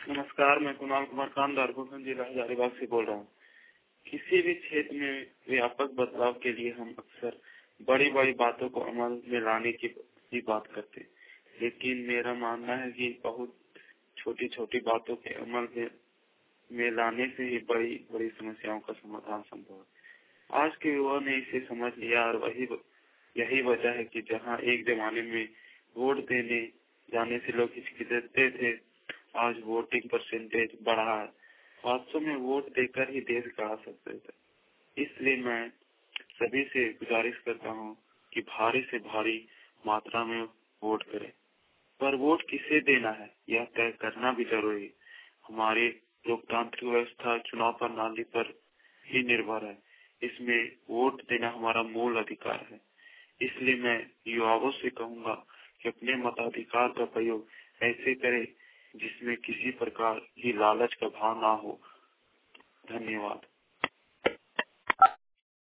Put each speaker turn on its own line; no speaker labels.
नमस्कार, मैं कुणाल कुमार कामदार जिला हजारीबाग से बोल रहा हूँ। किसी भी क्षेत्र में व्यापक बदलाव के लिए हम अक्सर बड़ी बड़ी बातों को अमल में लाने की बात करते हैं, लेकिन मेरा मानना है कि बहुत छोटी छोटी बातों के अमल में लाने से ही बड़ी बड़ी समस्याओं का समाधान संभव है। आज के युवा ने इसे समझ लिया और यही वजह है कि जहाँ एक जमाने में वोट देने जाने से लोग हिचकिचाते थे, आज वोटिंग परसेंटेज बढ़ा है। वास्तव में वोट देकर ही देश गढ़ा सकते थे। इसलिए मैं सभी से गुजारिश करता हूँ कि भारी से भारी मात्रा में वोट करें। पर वोट किसे देना है यह तय करना भी जरूरी है। हमारी लोकतांत्रिक व्यवस्था चुनाव प्रणाली पर ही निर्भर है। इसमें वोट देना हमारा मूल अधिकार है। इसलिए मैं युवाओं से कहूँगा कि अपने मताधिकार का प्रयोग ऐसे करें जिसमें किसी प्रकार की लालच का भाव ना हो। धन्यवाद।